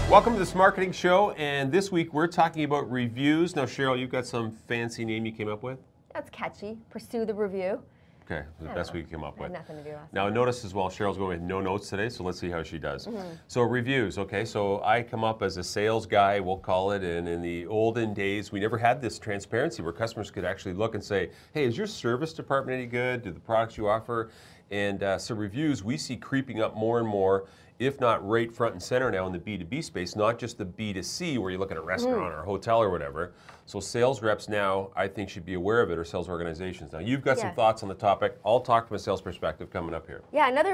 Welcome to this marketing show, and this week we're talking about reviews. Now, Cheryl, you've got some fancy name you came up with? That's catchy. Pursue the review. Okay, the best we came up with. Had nothing to do with Now, notice as well, Cheryl's going with no notes today, so let's see how she does. So reviews, okay, so I come up as a sales guy, we'll call it, and in the olden days, we never had this transparency where customers could actually look and say, hey, is your service department any good? Do the products you offer? And so reviews, we see creeping up more and more, if not right front and center now in the B2B space, not just the B2C where you look at a restaurant or a hotel or whatever. So sales reps now, I think, should be aware of it, or sales organizations. Now, you've got some thoughts on the topic. I'll talk from a sales perspective coming up here. Yeah, another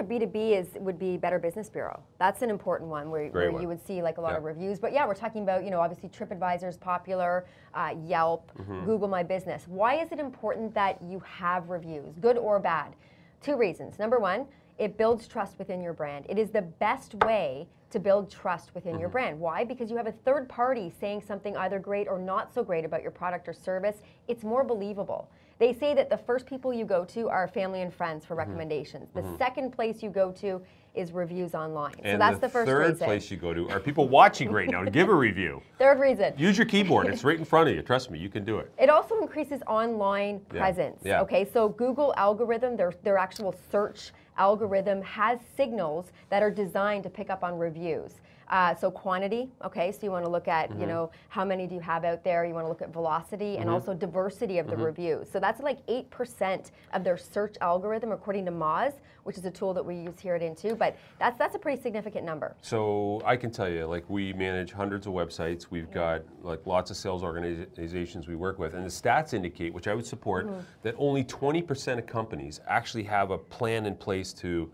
B2B would be Better Business Bureau. That's an important one where you would see like a lot of reviews. But yeah, we're talking about, obviously TripAdvisor is popular, Yelp, Google My Business. Why is it important that you have reviews, good or bad? Two reasons. Number one, it builds trust within your brand. It is the best way to build trust within your brand. Why? Because you have a third party saying something either great or not so great about your product or service. It's more believable. They say that the first people you go to are family and friends for recommendations. The second place you go to is reviews online. And so that's the first reason. The third place you go to are people watching right now to give a review. Third reason. Use your keyboard. It's right in front of you. Trust me, you can do it. It also increases online presence. Okay, so Google algorithm, their actual search algorithm has signals that are designed to pick up on reviews. So quantity, okay, so you want to look at, how many do you have out there? You want to look at velocity and also diversity of the reviews. So that's like 8% of their search algorithm, according to Moz, which is a tool that we use here at Into, but that's a pretty significant number. So I can tell you, like, we manage hundreds of websites. We've got like lots of sales organizations we work with, and the stats indicate, which I would support, that only 20% of companies actually have a plan in place to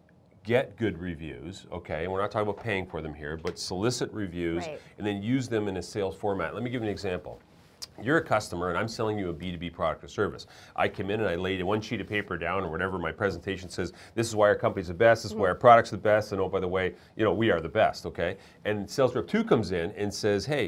get good reviews, okay, and we're not talking about paying for them here, but solicit reviews and then use them in a sales format. Let me give you an example. You're a customer and I'm selling you a B2B product or service. I come in and I lay one sheet of paper down or whatever my presentation says, this is why our company's the best, this is why our product's the best, and oh, by the way, we are the best, okay? And sales rep 2 comes in and says, hey,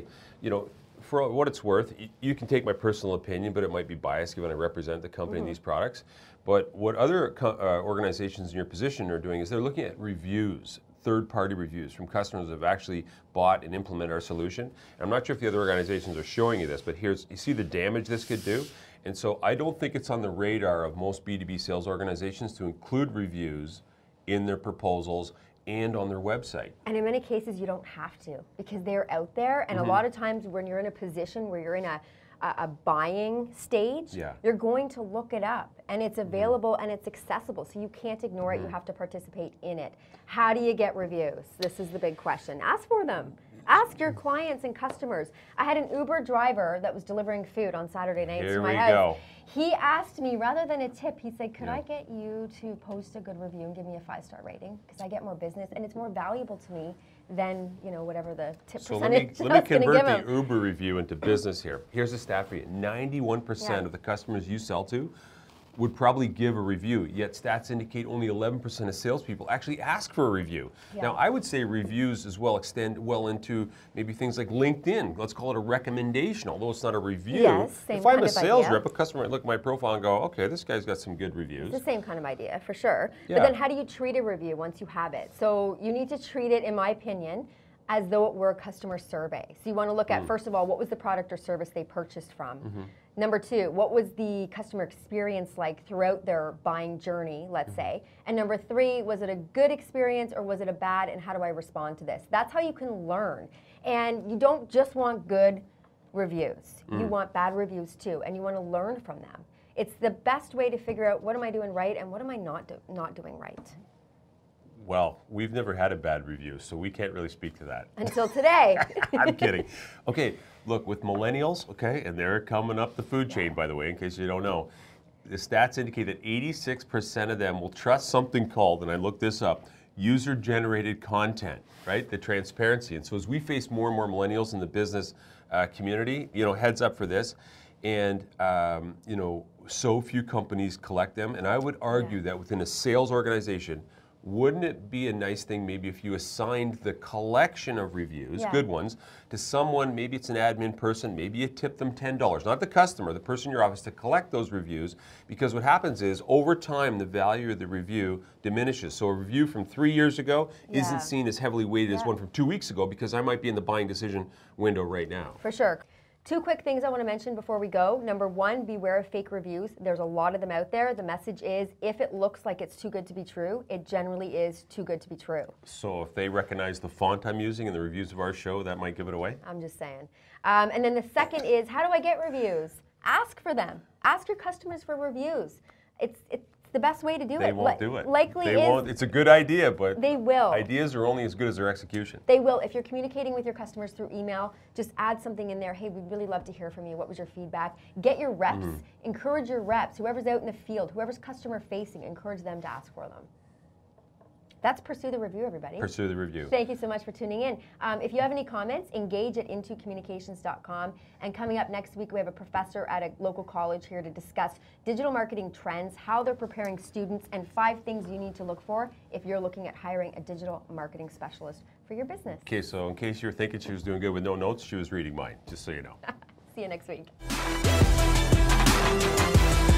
for what it's worth, you can take my personal opinion, but it might be biased given I represent the company and these products. But what other organizations in your position are doing is they're looking at reviews, third-party reviews from customers that have actually bought and implemented our solution. And I'm not sure if the other organizations are showing you this, but you see the damage this could do. And so I don't think it's on the radar of most B2B sales organizations to include reviews in their proposals and on their website. And in many cases, you don't have to, because they're out there. And a lot of times when you're in a position where you're in a buying stage, you're going to look it up, and it's available and it's accessible, so you can't ignore it. You have to participate in it. How do you get reviews? This is the big question. Ask for them. Ask your clients and customers. I had an Uber driver that was delivering food on Saturday nights to my house. He asked me, rather than a tip, he said, could I get you to post a good review and give me a 5-star rating? Because I get more business, and it's more valuable to me than whatever the tip percentage. So let me convert the Uber review into business here. Here's a stat for you. 91% of the customers you sell to would probably give a review, yet stats indicate only 11% of salespeople actually ask for a review. Now, I would say reviews as well extend well into maybe things like LinkedIn. Let's call it a recommendation, although it's not a review. If I'm a sales rep, a customer might look at my profile and go, okay, this guy's got some good reviews. It's the same kind of idea, for sure. But then how do you treat a review once you have it? So you need to treat it, in my opinion, as though it were a customer survey. So you want to look at, first of all, what was the product or service they purchased from? Number 2, what was the customer experience like throughout their buying journey, let's say? And number 3, was it a good experience or was it a bad, and how do I respond to this? That's how you can learn. And you don't just want good reviews. You want bad reviews too, and you want to learn from them. It's the best way to figure out what am I doing right and what am I not doing right. Well, we've never had a bad review, so we can't really speak to that. Until today. I'm kidding. Okay, look, with millennials, okay, and they're coming up the food chain, by the way, in case you don't know, the stats indicate that 86% of them will trust something called, and I looked this up, user-generated content, right? The transparency. And so as we face more and more millennials in the business community, heads up for this, and so few companies collect them, and I would argue that within a sales organization, wouldn't it be a nice thing maybe if you assigned the collection of reviews, good ones, to someone, maybe it's an admin person, maybe you tip them $10, not the customer, the person in your office, to collect those reviews, because what happens is over time the value of the review diminishes. So a review from 3 years ago isn't seen as heavily weighted as one from 2 weeks ago, because I might be in the buying decision window right now. For sure. Two quick things I want to mention before we go. Number one, beware of fake reviews. There's a lot of them out there. The message is, if it looks like it's too good to be true, it generally is too good to be true. So if they recognize the font I'm using in the reviews of our show, that might give it away? I'm just saying. And then the second is, how do I get reviews? Ask for them. Ask your customers for reviews. It's the best way to do it. They won't do it. Likely they won't. It's a good idea, but they will. Ideas are only as good as their execution. They will. If you're communicating with your customers through email, just add something in there. Hey, we'd really love to hear from you. What was your feedback? Get your reps. Encourage your reps. Whoever's out in the field, whoever's customer facing, encourage them to ask for them. That's Pursue the Review, everybody. Pursue the Review. Thank you so much for tuning in. If you have any comments, engage at intocommunications.com. And coming up next week, we have a professor at a local college here to discuss digital marketing trends, how they're preparing students, and 5 things you need to look for if you're looking at hiring a digital marketing specialist for your business. Okay, so in case you're thinking she was doing good with no notes, she was reading mine, just so you know. See you next week.